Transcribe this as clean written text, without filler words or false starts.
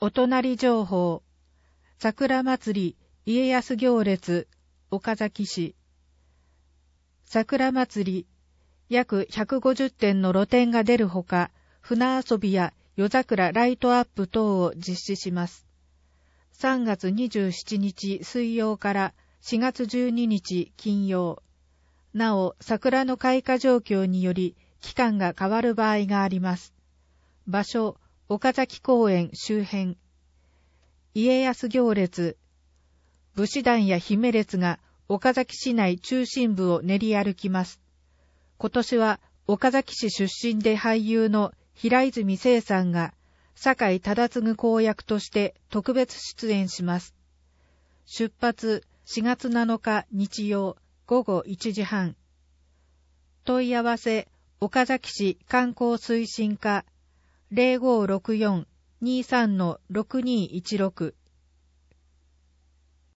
お隣情報、桜祭り家康行列、岡崎市。桜祭り、約150店の露店が出るほか、船遊びや夜桜ライトアップ等を実施します。3月27日水曜から4月12日金曜。なお、桜の開花状況により期間が変わる場合があります。場所、岡崎公園周辺。家康行列。武士団や姫列が岡崎市内中心部を練り歩きます。今年は岡崎市出身で俳優の平泉成さんが酒井忠次公役として特別出演します。出発4月7日日曜午後1時半。問い合わせ岡崎市観光推進課 0564-23-6216